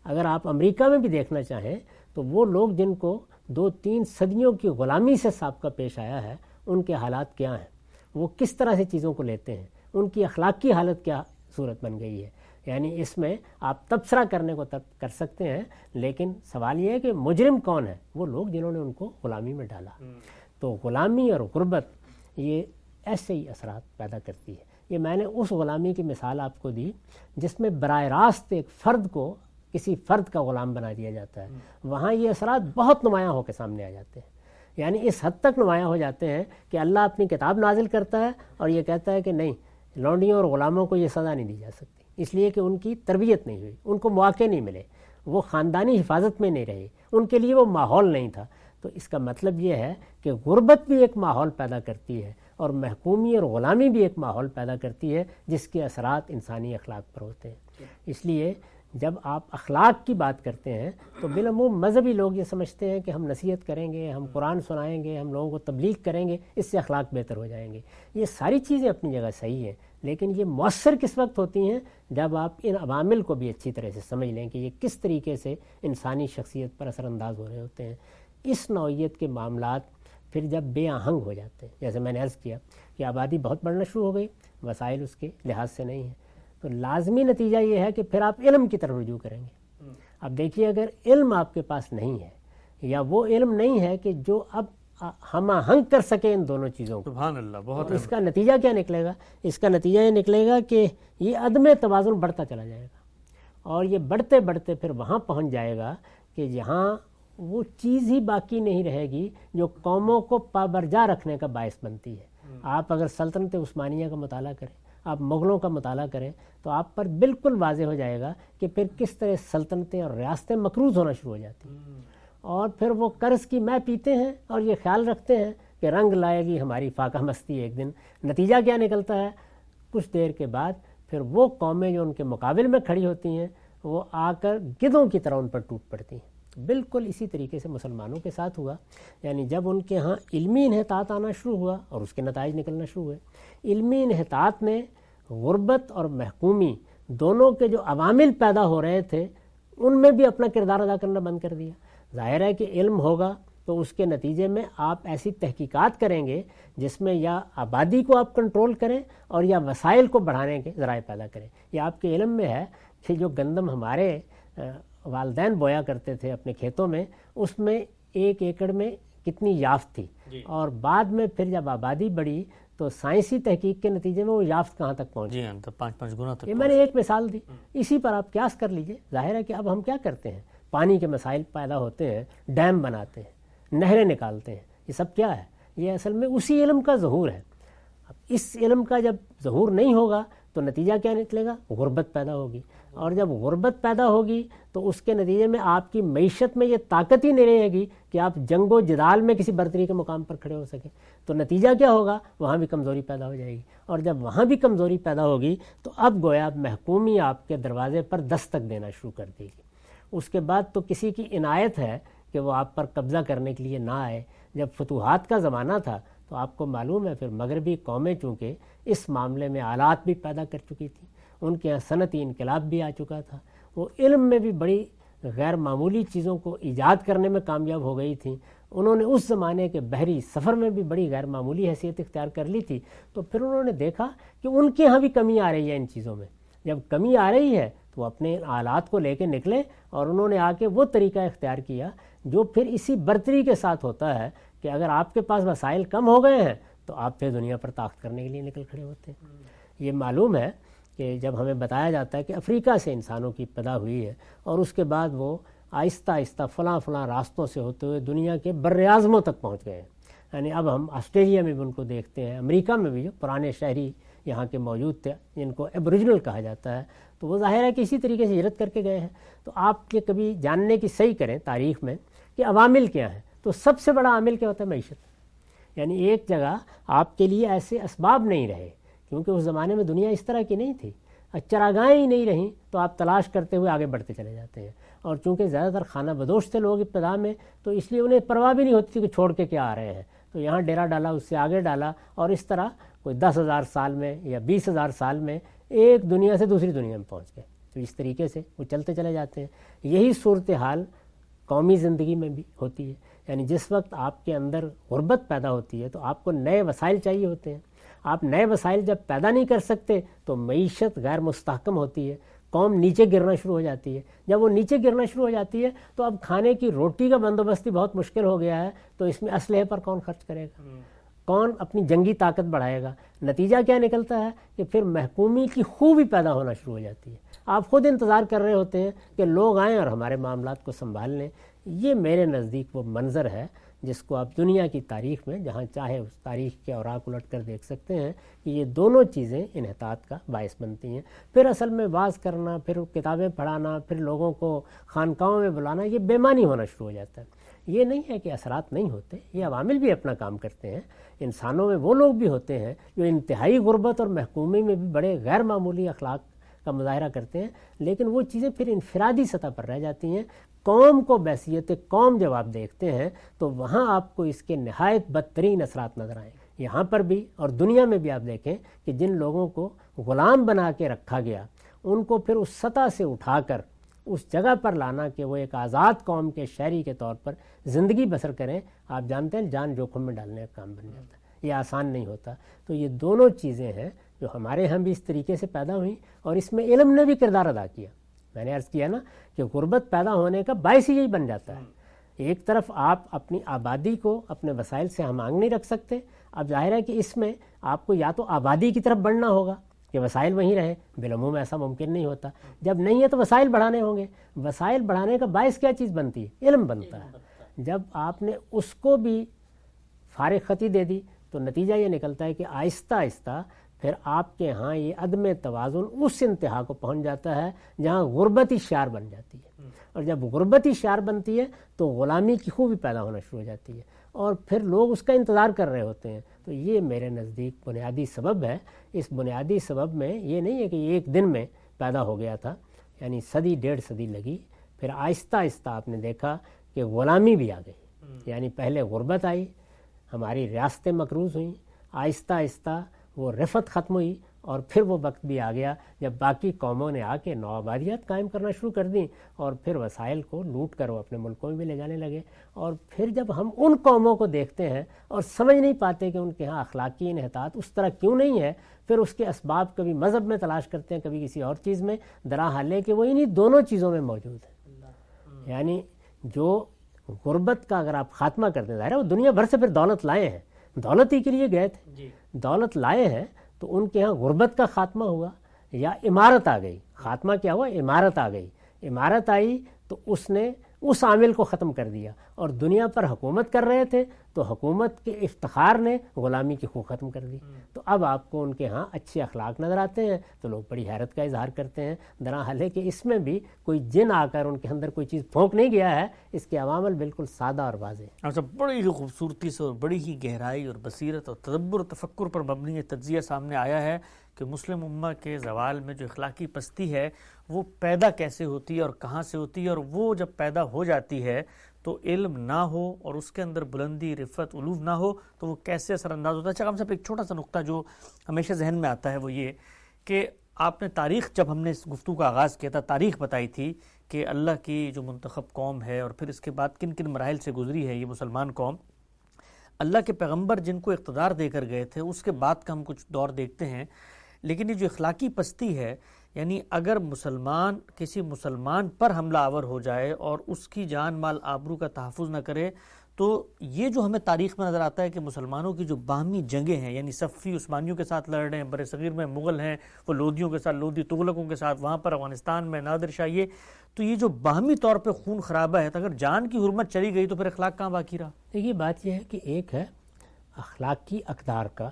اگر آپ امریکہ میں بھی دیکھنا چاہیں تو وہ لوگ جن کو دو تین صدیوں کی غلامی سے سابقہ پیش آیا ہے، ان کے حالات کیا ہیں، وہ کس طرح سے چیزوں کو لیتے ہیں، ان کی اخلاقی حالت کیا صورت بن گئی ہے. یعنی اس میں آپ تبصرہ کرنے کو تب کر سکتے ہیں، لیکن سوال یہ ہے کہ مجرم کون ہے؟ وہ لوگ جنہوں نے ان کو غلامی میں ڈالا. تو غلامی اور غربت یہ ایسے ہی اثرات پیدا کرتی ہے. یہ میں نے اس غلامی کی مثال آپ کو دی جس میں براہ راست ایک فرد کو کسی فرد کا غلام بنا دیا جاتا ہے. وہاں یہ اثرات بہت نمایاں ہو کے سامنے آ جاتے ہیں. یعنی اس حد تک نمایاں ہو جاتے ہیں کہ اللہ اپنی کتاب نازل کرتا ہے اور یہ کہتا ہے کہ نہیں، لونڈیوں اور غلاموں کو یہ سزا نہیں دی جا سکتی، اس لیے کہ ان کی تربیت نہیں ہوئی، ان کو مواقع نہیں ملے، وہ خاندانی حفاظت میں نہیں رہے، ان کے لیے وہ ماحول نہیں تھا. تو اس کا مطلب یہ ہے کہ غربت بھی ایک ماحول پیدا کرتی ہے اور محکومی اور غلامی بھی ایک ماحول پیدا کرتی ہے جس کے اثرات انسانی اخلاق پر ہوتے ہیں. اس لیے جب آپ اخلاق کی بات کرتے ہیں تو بالعموم مذہبی لوگ یہ سمجھتے ہیں کہ ہم نصیحت کریں گے، ہم قرآن سنائیں گے، ہم لوگوں کو تبلیغ کریں گے، اس سے اخلاق بہتر ہو جائیں گے. یہ ساری چیزیں اپنی جگہ صحیح ہیں، لیکن یہ مؤثر کس وقت ہوتی ہیں؟ جب آپ ان عوامل کو بھی اچھی طرح سے سمجھ لیں کہ یہ کس طریقے سے انسانی شخصیت پر اثر انداز ہو رہے ہوتے ہیں. اس نوعیت کے معاملات پھر جب بے آہنگ ہو جاتے ہیں، جیسے میں نے عرض کیا کہ آبادی بہت بڑھنا شروع ہو گئی، وسائل اس کے لحاظ سے نہیں ہیں، تو لازمی نتیجہ یہ ہے کہ پھر آپ علم کی طرف رجوع کریں گے. اب دیکھیے، اگر علم آپ کے پاس نہیں ہے یا وہ علم نہیں ہے کہ جو اب ہم آہنگ کر سکے ان دونوں چیزوں کو، سبحان اللہ، بہت اس کا نتیجہ کیا نکلے گا؟ اس کا نتیجہ یہ نکلے گا کہ یہ عدم توازن بڑھتا چلا جائے گا، اور یہ بڑھتے بڑھتے پھر وہاں پہنچ جائے گا کہ جہاں وہ چیز ہی باقی نہیں رہے گی جو قوموں کو پابرجا رکھنے کا باعث بنتی ہے. آپ اگر سلطنت عثمانیہ کا مطالعہ کریں، آپ مغلوں کا مطالعہ کریں، تو آپ پر بالکل واضح ہو جائے گا کہ پھر کس طرح سلطنتیں اور ریاستیں مقروض ہونا شروع ہو جاتی ہیں، اور پھر وہ قرض کی مے پیتے ہیں اور یہ خیال رکھتے ہیں کہ رنگ لائے گی ہماری فاقہ مستی ایک دن. نتیجہ کیا نکلتا ہے؟ کچھ دیر کے بعد پھر وہ قومیں جو ان کے مقابل میں کھڑی ہوتی ہیں وہ آ کر گدھوں کی طرح ان پر ٹوٹ پڑتی ہیں. بالکل اسی طریقے سے مسلمانوں کے ساتھ ہوا. یعنی جب ان کے ہاں علمی انحطاط آنا شروع ہوا اور اس کے نتائج نکلنا شروع ہوئے، علمی انحطاط میں غربت اور محکومی دونوں کے جو عوامل پیدا ہو رہے تھے ان میں بھی اپنا کردار ادا کرنا بند کر دیا. ظاہر ہے کہ علم ہوگا تو اس کے نتیجے میں آپ ایسی تحقیقات کریں گے جس میں یا آبادی کو آپ کنٹرول کریں اور یا وسائل کو بڑھانے کے ذرائع پیدا کریں. یہ آپ کے علم میں ہے کہ جو گندم ہمارے والدین بویا کرتے تھے اپنے کھیتوں میں، اس میں ایک ایکڑ میں کتنی یافت تھی، اور بعد میں پھر جب آبادی بڑھی تو سائنسی تحقیق کے نتیجے میں وہ یافت کہاں تک پہنچی. جی ہاں، تو پانچ پانچ گنا تک. یہ میں نے ایک مثال دی، اسی پر آپ قیاس کر لیجئے. ظاہر ہے کہ اب ہم کیا کرتے ہیں، پانی کے مسائل پیدا ہوتے ہیں، ڈیم بناتے ہیں، نہریں نکالتے ہیں، یہ سب کیا ہے؟ یہ اصل میں اسی علم کا ظہور ہے. اب اس علم کا جب ظہور نہیں ہوگا تو نتیجہ کیا نکلے گا؟ غربت پیدا ہوگی، اور جب غربت پیدا ہوگی تو اس کے نتیجے میں آپ کی معیشت میں یہ طاقت ہی نہیں رہے گی کہ آپ جنگ و جدال میں کسی برتری کے مقام پر کھڑے ہو سکیں. تو نتیجہ کیا ہوگا؟ وہاں بھی کمزوری پیدا ہو جائے گی، اور جب وہاں بھی کمزوری پیدا ہوگی تو اب گویا محکومی آپ کے دروازے پر دستک دینا شروع کر دے گی. اس کے بعد تو کسی کی عنایت ہے کہ وہ آپ پر قبضہ کرنے کے لیے نہ آئے. جب فتوحات کا زمانہ تھا تو آپ کو معلوم ہے پھر مغربی قومیں چونکہ اس معاملے میں آلات بھی پیدا کر چکی تھیں، ان کے یہاں صنعتی انقلاب بھی آ چکا تھا، وہ علم میں بھی بڑی غیر معمولی چیزوں کو ایجاد کرنے میں کامیاب ہو گئی تھیں. انہوں نے اس زمانے کے بحری سفر میں بھی بڑی غیر معمولی حیثیت اختیار کر لی تھی. تو پھر انہوں نے دیکھا کہ ان کے ہاں بھی کمی آ رہی ہے ان چیزوں میں. جب کمی آ رہی ہے تو وہ اپنے آلات کو لے کے نکلے اور انہوں نے آ کے وہ طریقہ اختیار کیا جو پھر اسی برتری کے ساتھ ہوتا ہے کہ اگر آپ کے پاس وسائل کم ہو گئے ہیں تو آپ پھر دنیا پر طاقت کرنے کے لیے نکل کھڑے ہوتے ہیں. یہ معلوم ہے کہ جب ہمیں بتایا جاتا ہے کہ افریقہ سے انسانوں کی ابتدا ہوئی ہے اور اس کے بعد وہ آہستہ آہستہ فلاں فلاں راستوں سے ہوتے ہوئے دنیا کے بر اعظموں تک پہنچ گئے ہیں. یعنی اب ہم آسٹریلیا میں بھی ان کو دیکھتے ہیں، امریکہ میں بھی جو پرانے شہری یہاں کے موجود تھے جن کو ایبوریجنل کہا جاتا ہے، تو وہ ظاہر ہے کہ اسی طریقے سے ہجرت کر کے گئے ہیں. تو آپ کے کبھی جاننے کی صحیح کریں تاریخ میں کہ عوامل کیا ہیں، تو سب سے بڑا عامل کیا ہوتا ہے؟ معیشت. یعنی ایک جگہ آپ کے لیے ایسے اسباب نہیں رہے، کیونکہ اس زمانے میں دنیا اس طرح کی نہیں تھی، چراگاہیں ہی نہیں رہیں تو آپ تلاش کرتے ہوئے آگے بڑھتے چلے جاتے ہیں. اور چونکہ زیادہ تر خانہ بدوش تھے لوگ ابتدا میں، تو اس لیے انہیں پرواہ بھی نہیں ہوتی تھی کہ چھوڑ کے کیا آ رہے ہیں، تو یہاں ڈیرا ڈالا، اس سے آگے ڈالا، اور اس طرح کوئی دس ہزار سال میں یا بیس ہزار سال میں ایک دنیا سے دوسری دنیا میں پہنچ گئے. تو اس طریقے سے وہ چلتے چلے جاتے ہیں. یہی صورتحال قومی زندگی میں بھی ہوتی ہے. یعنی جس وقت آپ کے اندر غربت پیدا ہوتی ہے تو آپ کو نئے وسائل چاہیے ہوتے ہیں. آپ نئے وسائل جب پیدا نہیں کر سکتے تو معیشت غیر مستحکم ہوتی ہے, قوم نیچے گرنا شروع ہو جاتی ہے. جب وہ نیچے گرنا شروع ہو جاتی ہے تو اب کھانے کی روٹی کا بندوبست بہت مشکل ہو گیا ہے, تو اس میں اسلحے پر کون خرچ کرے گا, کون اپنی جنگی طاقت بڑھائے گا. نتیجہ کیا نکلتا ہے کہ پھر محکومی کی خوبی پیدا ہونا شروع ہو جاتی ہے. آپ خود انتظار کر رہے ہوتے ہیں کہ لوگ آئیں اور ہمارے معاملات کو سنبھال لیں. یہ میرے نزدیک وہ منظر ہے جس کو آپ دنیا کی تاریخ میں جہاں چاہے اس تاریخ کے اوراق الٹ کر دیکھ سکتے ہیں کہ یہ دونوں چیزیں انحطاط کا باعث بنتی ہیں. پھر اصل میں واز کرنا, پھر کتابیں پڑھانا, پھر لوگوں کو خانقاہوں میں بلانا, یہ بے معنی ہونا شروع ہو جاتا ہے. یہ نہیں ہے کہ اثرات نہیں ہوتے, یہ عوامل بھی اپنا کام کرتے ہیں. انسانوں میں وہ لوگ بھی ہوتے ہیں جو انتہائی غربت اور محکومی میں بھی بڑے غیر معمولی اخلاق کا مظاہرہ کرتے ہیں, لیکن وہ چیزیں پھر انفرادی سطح پر رہ جاتی ہیں. قوم کو بحیثیت قوم جب آپ دیکھتے ہیں تو وہاں آپ کو اس کے نہایت بدترین اثرات نظر آئیں گے. یہاں پر بھی اور دنیا میں بھی آپ دیکھیں کہ جن لوگوں کو غلام بنا کے رکھا گیا ان کو پھر اس سطح سے اٹھا کر اس جگہ پر لانا کہ وہ ایک آزاد قوم کے شہری کے طور پر زندگی بسر کریں, آپ جانتے ہیں جان جوخم میں ڈالنے کا کام بن جاتا ہے. یہ آسان نہیں ہوتا. تو یہ دونوں چیزیں ہیں جو ہمارے ہاں بھی اس طریقے سے پیدا ہوئیں, اور اس میں علم نے بھی کردار ادا کیا. میں نے عرض کیا نا کہ غربت پیدا ہونے کا باعث ہی یہی بن جاتا ہے. ایک طرف آپ اپنی آبادی کو اپنے وسائل سے ہم آہنگ نہیں رکھ سکتے. اب ظاہر ہے کہ اس میں آپ کو یا تو آبادی کی طرف بڑھنا ہوگا کہ وسائل وہیں رہیں, بالعموم ایسا ممکن نہیں ہوتا. جب نہیں ہے تو وسائل بڑھانے ہوں گے. وسائل بڑھانے کا باعث کیا چیز بنتی ہے؟ علم بنتا ہے. جب آپ نے اس کو بھی فارغ خطی دے دی تو نتیجہ یہ نکلتا ہے کہ آہستہ آہستہ پھر آپ کے ہاں یہ عدم توازن اس انتہا کو پہنچ جاتا ہے جہاں غربتی شعار بن جاتی ہے. اور جب غربتی شعار بنتی ہے تو غلامی کی خوبی پیدا ہونا شروع ہو جاتی ہے, اور پھر لوگ اس کا انتظار کر رہے ہوتے ہیں. تو یہ میرے نزدیک بنیادی سبب ہے. اس بنیادی سبب میں یہ نہیں ہے کہ یہ ایک دن میں پیدا ہو گیا تھا, یعنی صدی ڈیڑھ صدی لگی. پھر آہستہ آہستہ آپ نے دیکھا کہ غلامی بھی آ گئی. یعنی پہلے غربت آئی, ہماری ریاستیں مقروض ہوئیں, آہستہ آہستہ وہ رفت ختم ہوئی, اور پھر وہ وقت بھی آ گیا جب باقی قوموں نے آ کے نوآبادیات قائم کرنا شروع کر دیں, اور پھر وسائل کو لوٹ کر وہ اپنے ملکوں میں بھی لے جانے لگے. اور پھر جب ہم ان قوموں کو دیکھتے ہیں اور سمجھ نہیں پاتے کہ ان کے ہاں اخلاقی انحطاط اس طرح کیوں نہیں ہے, پھر اس کے اسباب کبھی مذہب میں تلاش کرتے ہیں, کبھی کسی اور چیز میں, درا حال ہے کہ وہ انہی دونوں چیزوں میں موجود ہے. یعنی جو غربت کا اگر آپ خاتمہ کرتے ہیں, ظاہر ہے وہ دنیا بھر سے پھر دولت لائے ہیں, دولت ہی کے لیے گئے تھے, دولت لائے ہیں, تو ان کے ہاں غربت کا خاتمہ ہوا یا عمارت آ گئی. خاتمہ کیا ہوا؟ عمارت آ گئی. عمارت آئی تو اس نے اس عامل کو ختم کر دیا, اور دنیا پر حکومت کر رہے تھے تو حکومت کے افتخار نے غلامی کی خو ختم کر دی. تو اب آپ کو ان کے ہاں اچھے اخلاق نظر آتے ہیں تو لوگ بڑی حیرت کا اظہار کرتے ہیں. درا حال ہے کہ اس میں بھی کوئی جن آ کر ان کے اندر کوئی چیز پھونک نہیں گیا ہے, اس کے عوامل بالکل سادہ اور واضح ہیں. اچھا, بڑی ہی خوبصورتی سے اور بڑی ہی گہرائی اور بصیرت اور تدبر اور تفکر پر مبنی تجزیہ سامنے آیا ہے کہ مسلم امہ کے زوال میں جو اخلاقی پستی ہے وہ پیدا کیسے ہوتی ہے اور کہاں سے ہوتی ہے, اور وہ جب پیدا ہو جاتی ہے تو علم نہ ہو اور اس کے اندر بلندی, رفت, علو نہ ہو تو وہ کیسے اثر انداز ہوتا ہے. اچھا, ہم صاحب ایک چھوٹا سا نقطہ جو ہمیشہ ذہن میں آتا ہے وہ یہ کہ آپ نے تاریخ, جب ہم نے اس گفتگو کا آغاز کیا تھا, تاریخ بتائی تھی کہ اللہ کی جو منتخب قوم ہے اور پھر اس کے بعد کن کن مراحل سے گزری ہے یہ مسلمان قوم. اللہ کے پیغمبر جن کو اقتدار دے کر گئے تھے اس کے بعد کا ہم کچھ دور دیکھتے ہیں, لیکن یہ جو اخلاقی پستی ہے, یعنی اگر مسلمان کسی مسلمان پر حملہ آور ہو جائے اور اس کی جان مال آبرو کا تحفظ نہ کرے, تو یہ جو ہمیں تاریخ میں نظر آتا ہے کہ مسلمانوں کی جو باہمی جنگیں ہیں, یعنی صفی عثمانیوں کے ساتھ لڑ رہے ہیں, بر صغیر میں مغل ہیں وہ لودھیوں کے ساتھ, لودھی تغلقوں کے ساتھ, وہاں پر افغانستان میں نادر شاہ, یہ تو یہ جو باہمی طور پہ خون خرابہ ہے, تو اگر جان کی حرمت چلی گئی تو پھر اخلاق کہاں باقی رہا؟ دیکھیے بات یہ ہے کہ ایک ہے اخلاقی اقدار کا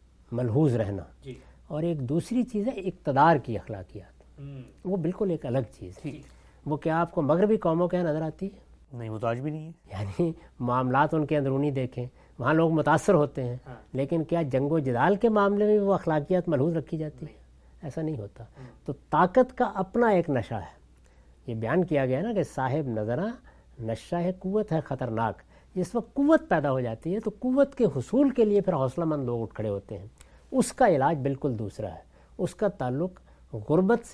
ملحوظ رہنا, اور ایک دوسری چیز ہے اقتدار کی اخلاقیات. وہ بالکل ایک الگ چیز ہے. وہ کیا آپ کو مغربی قوموں کے نظر آتی ہے؟ نہیں, وہ تو آج بھی نہیں ہے. یعنی معاملات ان کے اندرونی دیکھیں, وہاں لوگ متاثر ہوتے ہیں, لیکن کیا جنگ و جدال کے معاملے میں وہ اخلاقیات ملحوظ رکھی جاتی ہے؟ ایسا نہیں ہوتا. تو طاقت کا اپنا ایک نشہ ہے. یہ بیان کیا گیا نا کہ صاحب نظرہ نشہ ہے قوت ہے خطرناک. جس وقت قوت پیدا ہو جاتی ہے تو قوت کے حصول کے لیے پھر حوصلہ مند لوگ اٹھ کھڑے ہوتے ہیں. اس کا علاج بالکل دوسرا ہے. اس کا تعلق غربت سے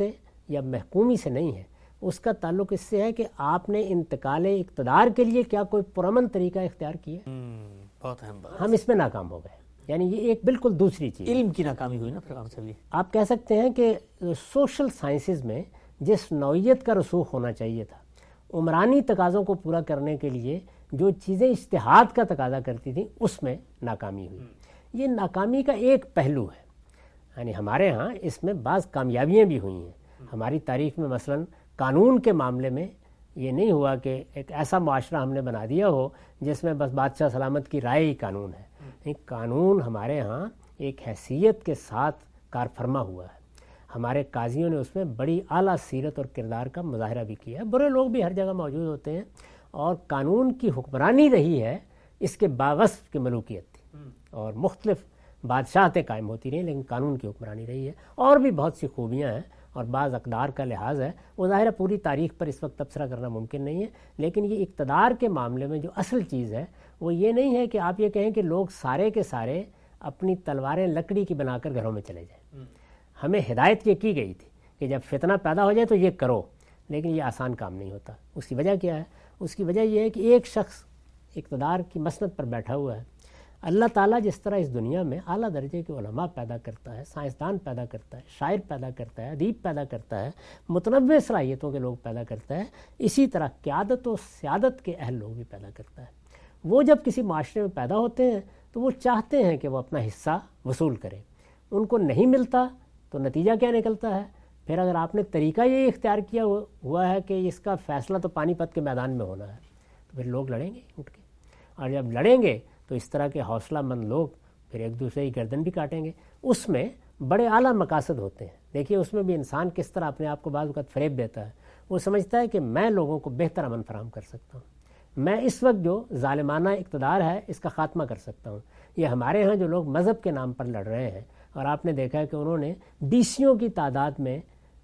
یا محکومی سے نہیں ہے، اس کا تعلق اس سے ہے کہ آپ نے انتقال اقتدار کے لیے کیا کوئی پرامن طریقہ اختیار کیا؟ بہت اہم بات، ہم اس میں ناکام ہو گئے، یعنی یہ ایک بالکل دوسری چیز، علم کی ناکامی ہوئی نا پھر صاحب۔ آپ کہہ سکتے ہیں کہ سوشل سائنسز میں جس نوعیت کا رسوخ ہونا چاہیے تھا، عمرانی تقاضوں کو پورا کرنے کے لیے جو چیزیں اجتہاد کا تقاضا کرتی تھیں، اس میں ناکامی ہوئی۔ یہ ناکامی کا ایک پہلو ہے، یعنی ہمارے ہاں اس میں بعض کامیابیاں بھی ہوئی ہیں ہماری تاریخ میں۔ مثلا قانون کے معاملے میں یہ نہیں ہوا کہ ایک ایسا معاشرہ ہم نے بنا دیا ہو جس میں بس بادشاہ سلامت کی رائے ہی قانون ہے، نہیں، قانون ہمارے ہاں ایک حیثیت کے ساتھ کار فرما ہوا ہے۔ ہمارے قاضیوں نے اس میں بڑی اعلیٰ سیرت اور کردار کا مظاہرہ بھی کیا ہے۔ برے لوگ بھی ہر جگہ موجود ہوتے ہیں، اور قانون کی حکمرانی رہی ہے اس کے باوصف کی ملوکیت تھی، اور مختلف بادشاہتیں قائم ہوتی رہیں، لیکن قانون کی حکمرانی رہی ہے۔ اور بھی بہت سی خوبیاں ہیں اور بعض اقدار کا لحاظ ہے، وہ ظاہر ہے پوری تاریخ پر اس وقت تبصرہ کرنا ممکن نہیں ہے، لیکن یہ اقتدار کے معاملے میں جو اصل چیز ہے وہ یہ نہیں ہے کہ آپ یہ کہیں کہ لوگ سارے کے سارے اپنی تلواریں لکڑی کی بنا کر گھروں میں چلے جائیں۔ ہمیں ہدایت یہ کی گئی تھی کہ جب فتنہ پیدا ہو جائے تو یہ کرو، لیکن یہ آسان کام نہیں ہوتا۔ اس کی وجہ کیا ہے؟ اس کی وجہ یہ ہے کہ ایک شخص اقتدار کی مسند پر بیٹھا ہوا ہے۔ اللہ تعالیٰ جس طرح اس دنیا میں اعلیٰ درجے کے علماء پیدا کرتا ہے، سائنسدان پیدا کرتا ہے، شاعر پیدا کرتا ہے، ادیب پیدا کرتا ہے، متنوع صلاحیتوں کے لوگ پیدا کرتا ہے، اسی طرح قیادت و سیادت کے اہل لوگ بھی پیدا کرتا ہے۔ وہ جب کسی معاشرے میں پیدا ہوتے ہیں تو وہ چاہتے ہیں کہ وہ اپنا حصہ وصول کریں، ان کو نہیں ملتا تو نتیجہ کیا نکلتا ہے؟ پھر اگر آپ نے طریقہ یہ اختیار کیا ہوا ہے کہ اس کا فیصلہ تو پانی پت کے میدان میں ہونا ہے، تو پھر لوگ لڑیں گے اٹھ کے، اور جب لڑیں گے تو اس طرح کے حوصلہ مند لوگ پھر ایک دوسرے کی گردن بھی کاٹیں گے۔ اس میں بڑے اعلیٰ مقاصد ہوتے ہیں۔ دیکھیے اس میں بھی انسان کس طرح اپنے آپ کو بعض اوقات فریب دیتا ہے، وہ سمجھتا ہے کہ میں لوگوں کو بہتر امن فراہم کر سکتا ہوں، میں اس وقت جو ظالمانہ اقتدار ہے اس کا خاتمہ کر سکتا ہوں۔ یہ ہمارے ہاں جو لوگ مذہب کے نام پر لڑ رہے ہیں، اور آپ نے دیکھا ہے کہ انہوں نے بیسیوں کی تعداد میں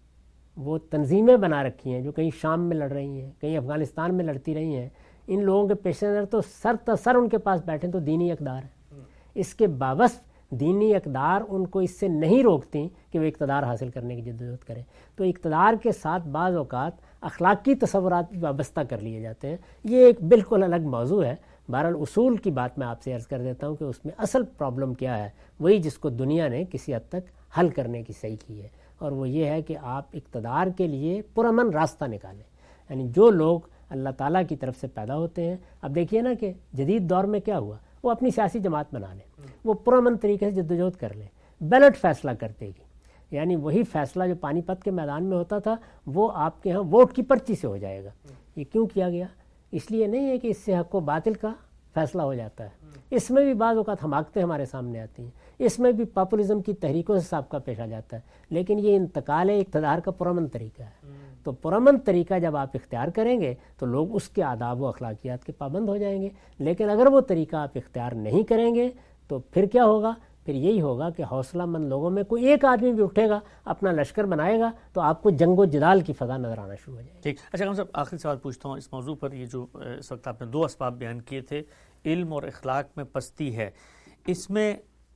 وہ تنظیمیں بنا رکھی ہیں جو کہیں شام میں لڑ رہی ہیں، کہیں افغانستان میں لڑتی رہی ہیں، ان لوگوں کے پیش نظر تو سر تسر ان کے پاس بیٹھے تو دینی اقدار ہے، اس کے باوصف دینی اقدار ان کو اس سے نہیں روکتی کہ وہ اقتدار حاصل کرنے کی جدوجہد کریں۔ تو اقتدار کے ساتھ بعض اوقات اخلاقی تصورات بھی وابستہ کر لیے جاتے ہیں، یہ ایک بالکل الگ موضوع ہے۔ بہرحال اصول کی بات میں آپ سے عرض کر دیتا ہوں کہ اس میں اصل پرابلم کیا ہے، وہی جس کو دنیا نے کسی حد تک حل کرنے کی صحیح کی ہے، اور وہ یہ ہے کہ آپ اقتدار کے لیے پرامن راستہ نکالیں۔ یعنی جو لوگ اللہ تعالیٰ کی طرف سے پیدا ہوتے ہیں، اب دیکھیے نا کہ جدید دور میں کیا ہوا، وہ اپنی سیاسی جماعت بنا لیں، وہ پرامن طریقے سے جدوجہد کر لیں، بیلٹ فیصلہ کر دے گی، یعنی وہی فیصلہ جو پانی پت کے میدان میں ہوتا تھا وہ آپ کے ہاں ووٹ کی پرچی سے ہو جائے گا۔ یہ کیوں کیا گیا؟ اس لیے نہیں ہے کہ اس سے حق و باطل کا فیصلہ ہو جاتا ہے، اس میں بھی بعض اوقات حماقتیں ہمارے سامنے آتی ہیں، اس میں بھی پاپولزم کی تحریکوں سے سابقہ پیش آ جاتا ہے، لیکن یہ انتقال اقتدار کا پرامن طریقہ ہے۔ تو پرامن طریقہ جب آپ اختیار کریں گے تو لوگ اس کے آداب و اخلاقیات کے پابند ہو جائیں گے، لیکن اگر وہ طریقہ آپ اختیار نہیں کریں گے تو پھر کیا ہوگا؟ پھر یہی ہوگا کہ حوصلہ مند لوگوں میں کوئی ایک آدمی بھی اٹھے گا، اپنا لشکر بنائے گا، تو آپ کو جنگ و جدال کی فضا نظر آنا شروع ہو جائے گی۔ ٹھیک، اچھا ہم صاحب آخری سوال پوچھتا ہوں اس موضوع پر۔ یہ جو اس وقت آپ نے دو اسباب بیان کیے تھے، علم اور اخلاق میں پستی ہے، اس میں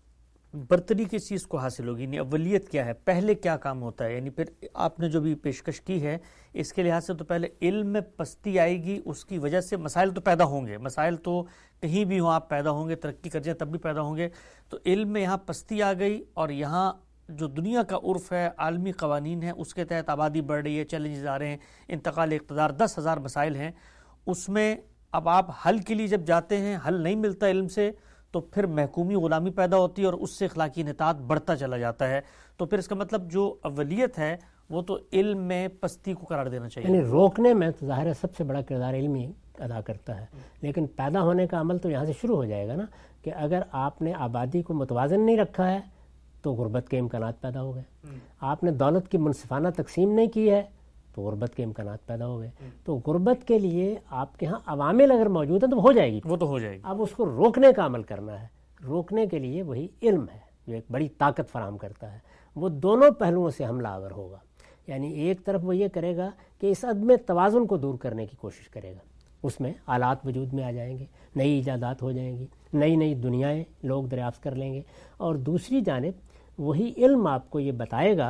برتری کس چیز کو حاصل ہوگی؟ یعنی اولیت کیا ہے؟ پہلے کیا کام ہوتا ہے؟ یعنی پھر آپ نے جو بھی پیشکش کی ہے اس کے لحاظ سے تو پہلے علم میں پستی آئے گی، اس کی وجہ سے مسائل تو پیدا ہوں گے، مسائل تو کہیں بھی ہوں آپ پیدا ہوں گے، ترقی کر جائیں تب بھی پیدا ہوں گے۔ تو علم میں یہاں پستی آ گئی، اور یہاں جو دنیا کا عرف ہے، عالمی قوانین ہیں، اس کے تحت آبادی بڑھ رہی ہے، چیلنجز آ رہے ہیں، انتقال اقتدار، دس ہزار مسائل ہیں، اس میں اب آپ حل کے لیے جب جاتے ہیں، حل نہیں ملتا علم سے، تو پھر محکومی غلامی پیدا ہوتی ہے اور اس سے اخلاقی انحطاط بڑھتا چلا جاتا ہے۔ تو پھر اس کا مطلب جو اولیت ہے وہ تو علم میں پستی کو قرار دینا چاہیے۔ یعنی روکنے میں تو ظاہر ہے سب سے بڑا کردار علمی ادا کرتا ہے، لیکن پیدا ہونے کا عمل تو یہاں سے شروع ہو جائے گا نا، کہ اگر آپ نے آبادی کو متوازن نہیں رکھا ہے تو غربت کے امکانات پیدا ہو گئے، آپ نے دولت کی منصفانہ تقسیم نہیں کی ہے تو غربت کے امکانات پیدا ہو گئے۔ تو غربت کے لیے آپ کے ہاں عوامل اگر موجود ہیں تو ہو جائے گی، وہ تو ہو جائے گی، اب اس کو روکنے کا عمل کرنا ہے۔ روکنے کے لیے وہی علم ہے جو ایک بڑی طاقت فراہم کرتا ہے، وہ دونوں پہلوؤں سے حملہ آور ہوگا۔ یعنی ایک طرف وہ یہ کرے گا کہ اس عدم توازن کو دور کرنے کی کوشش کرے گا، اس میں آلات وجود میں آ جائیں گے، نئی ایجادات ہو جائیں گی، نئی نئی دنیایں لوگ دریافت کر لیں گے، اور دوسری جانب وہی علم آپ کو یہ بتائے گا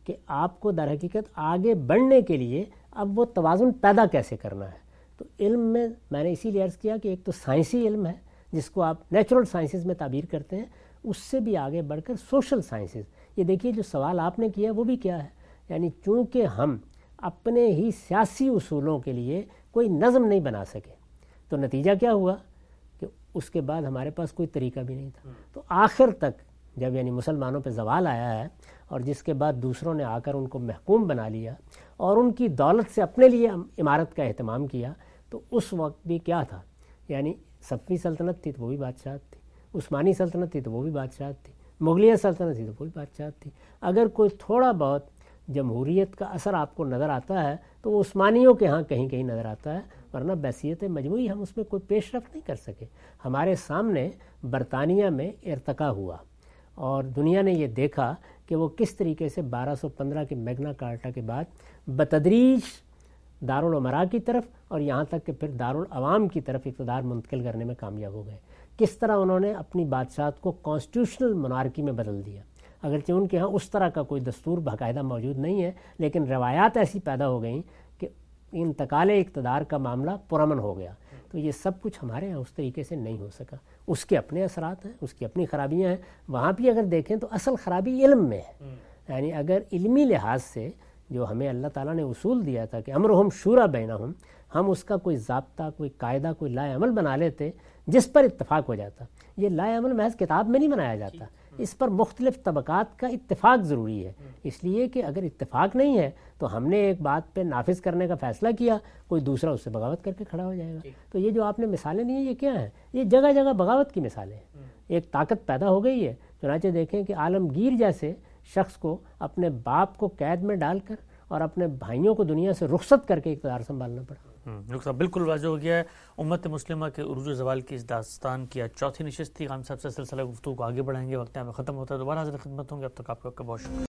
کہ آپ کو در حقیقت آگے بڑھنے کے لیے اب وہ توازن پیدا کیسے کرنا ہے. تو علم میں میں نے اسی لیے عرض کیا کہ ایک تو سائنسی علم ہے جس کو آپ نیچرل سائنسز میں تعبیر کرتے ہیں، اس سے بھی آگے بڑھ کر سوشل سائنسز. یہ دیکھیے جو سوال آپ نے کیا وہ بھی کیا ہے، یعنی چونکہ ہم اپنے ہی سیاسی اصولوں کے لیے کوئی نظم نہیں بنا سکے تو نتیجہ کیا ہوا کہ اس کے بعد ہمارے پاس کوئی طریقہ بھی نہیں تھا. تو آخر تک جب یعنی مسلمانوں پہ زوال آیا ہے اور جس کے بعد دوسروں نے آ کر ان کو محکوم بنا لیا اور ان کی دولت سے اپنے لیے عمارت کا اہتمام کیا، تو اس وقت بھی کیا تھا، یعنی صفوی سلطنت تھی تو وہ بھی بادشاہت تھی، عثمانی سلطنت تھی تو وہ بھی بادشاہت تھی، مغلیہ سلطنت تھی تو وہ بھی بادشاہت تھی. اگر کوئی تھوڑا بہت جمہوریت کا اثر آپ کو نظر آتا ہے تو وہ عثمانیوں کے ہاں کہیں کہیں نظر آتا ہے، ورنہ بحثیت مجموعی ہم اس میں کوئی پیش رفت نہیں کر سکے. ہمارے سامنے برطانیہ میں ارتقا ہوا اور دنیا نے یہ دیکھا کہ وہ کس طریقے سے بارہ سو پندرہ کے میگنا کارٹا کے بعد بتدریج دارالعمراء کی طرف اور یہاں تک کہ پھر دارالعوام کی طرف اقتدار منتقل کرنے میں کامیاب ہو گئے. کس طرح انہوں نے اپنی بادشاہت کو کانسٹیٹیوشنل مونارکی میں بدل دیا، اگرچہ ان کے ہاں اس طرح کا کوئی دستور باقاعدہ موجود نہیں ہے، لیکن روایات ایسی پیدا ہو گئیں کہ انتقال اقتدار کا معاملہ پرامن ہو گیا. تو یہ سب کچھ ہمارے ہاں اس طریقے سے نہیں ہو سکا. اس کے اپنے اثرات ہیں، اس کی اپنی خرابیاں ہیں. وہاں بھی اگر دیکھیں تو اصل خرابی علم میں ہے، یعنی اگر علمی لحاظ سے جو ہمیں اللہ تعالیٰ نے اصول دیا تھا کہ امرہم شورا بینہم، ہم اس کا کوئی ضابطہ، کوئی قاعدہ، کوئی لائے عمل بنا لیتے جس پر اتفاق ہو جاتا. یہ لائے عمل محض کتاب میں نہیں بنایا جاتا، اس پر مختلف طبقات کا اتفاق ضروری ہے. اس لیے کہ اگر اتفاق نہیں ہے تو ہم نے ایک بات پہ نافذ کرنے کا فیصلہ کیا، کوئی دوسرا اس سے بغاوت کر کے کھڑا ہو جائے گا. تو یہ جو آپ نے مثالیں دی ہیں یہ کیا ہیں؟ یہ جگہ جگہ بغاوت کی مثالیں ہیں. ایک طاقت پیدا ہو گئی ہے. چنانچہ دیکھیں کہ عالمگیر جیسے شخص کو اپنے باپ کو قید میں ڈال کر اور اپنے بھائیوں کو دنیا سے رخصت کر کے اقتدار سنبھالنا پڑا. ڈاکٹر صاحب بالکل واضح ہو گیا ہے. امت مسلمہ کے عروج و زوال کی اس داستان کی آج چوتھی نشست تھی. غام صاحب سے سلسلہ گفتگو کو آگے بڑھائیں گے. وقت ہمیں ختم ہوتا ہے، دوبارہ حاضر خدمت ہوں گے. اب تک آپ کا بہت شکریہ.